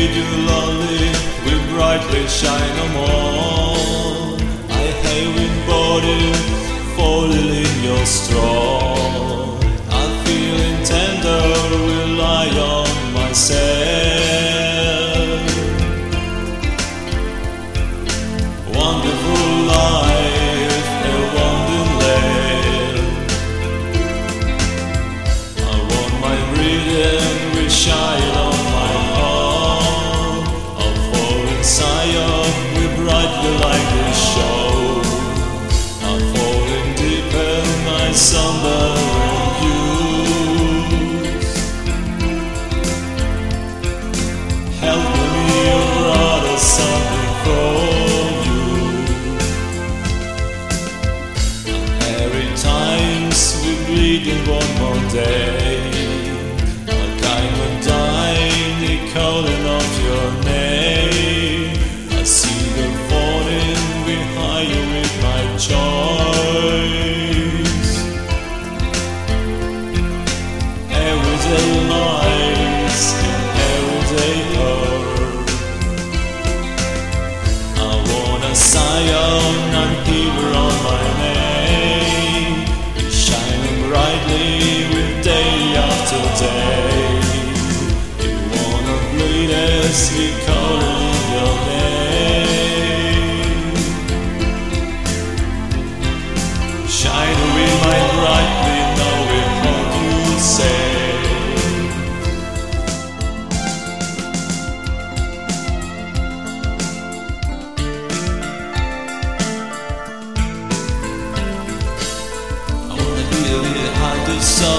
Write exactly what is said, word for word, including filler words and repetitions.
made you lonely will brightly shine no more. I have embodied falling in your straw. I'm feeling tender, rely on myself. Wonderful life, a wonderland. I want my breathing will shine on my heart. I'll fall inside of with brightly like this show. I'm falling deep in my slumber and use. Help me, your brother, something from you. Every times we bleeding one more day. I kind of dying, the calling of your name. I see the falling behind you with my choice. Everyday lies and everyday hurt. I wanna Zion and here on my name, shining brightly with day after day. You wanna bleed as we calling your name. Shine with my brightly, knowing what you say. I wanna hear it hide the soul.